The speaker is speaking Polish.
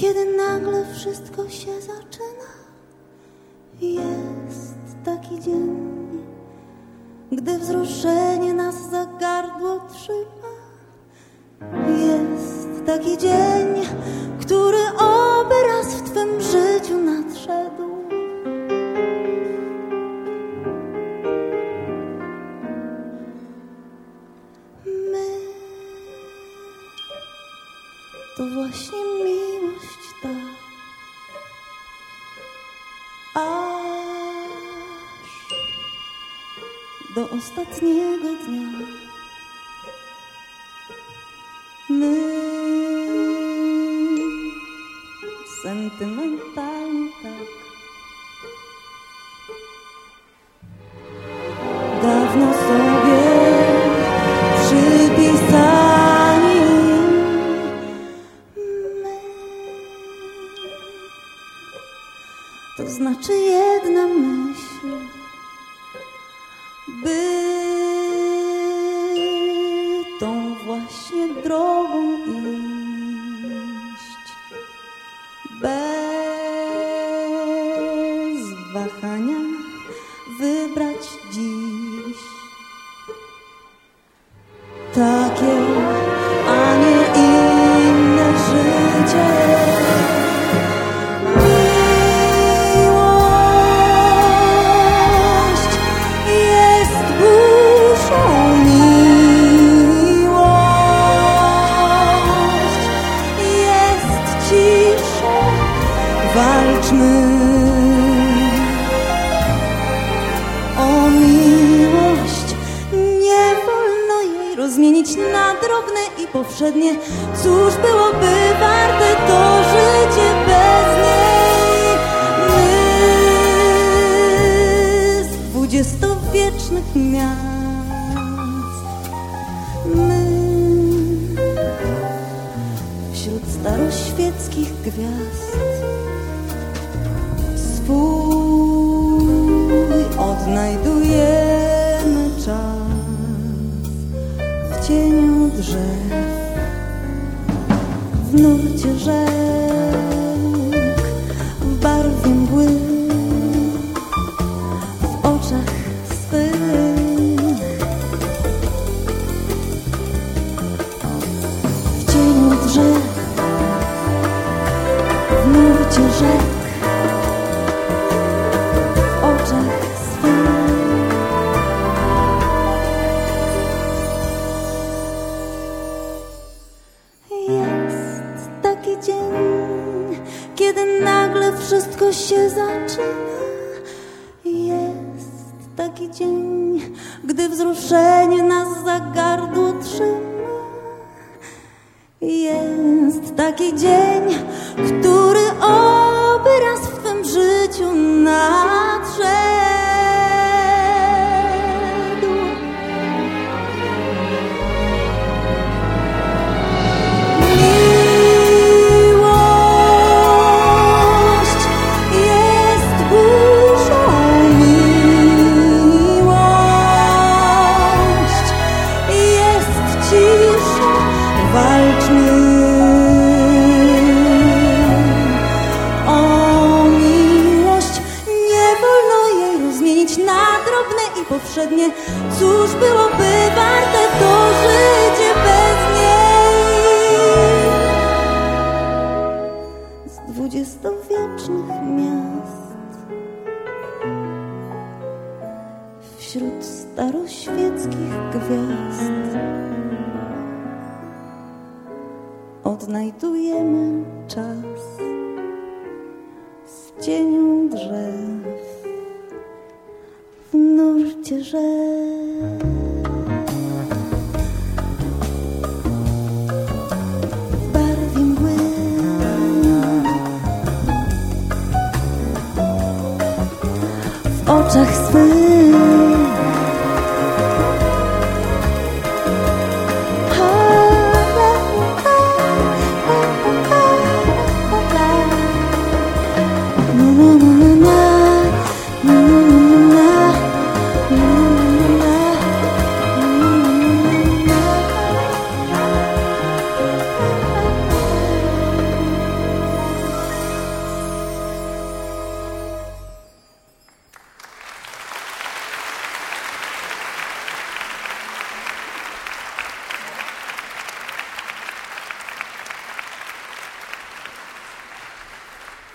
kiedy nagle wszystko się zaczyna. Jest taki dzień, gdy wzruszenie nas za gardło trzyma. Jest taki dzień, który oby raz w twym życiu nadszedł. My to właśnie miłość ta, aż do ostatniego dnia. My sentymentalnie tak dawno sobie przypisani. My to znaczy jedna myśl, by tą właśnie drogą iść, bez wahania wybrać dziś takie, a nie inne życie. Miłość jest burzą, miłość jest ciszą. Walczmy o miłość, nie wolno jej rozmienić na drobne i powszednie. Cóż byłoby warte to życie bez niej? My z dwudziestowiecznych miast, my wśród staroświeckich gwiazd swój odnajdujemy czas w cieniu drzew, w nurcie rzek, w barwie mgły, w oczach swych, w cieniu drzew, w nurcie rzek, w oczach swych. Jest taki dzień, kiedy nagle wszystko się zaczyna. Jest taki dzień, gdy wzruszenie nas za gardło trzyma. Jest taki dzień, który oby raz w twym życiu nadszedł. Miłość jest burzą, miłość jest ciszą. Walczmy o miłość, nie wolno jej rozmienić na drobne i powszednie. Cóż byłoby warte to życie bez niej? Z dwudziestowiecznych miast, wśród staroświeckich gwiazd odnajdujemy czas w cieniu drzew, w nurcie rzek, w barwie mgły, w oczach swych.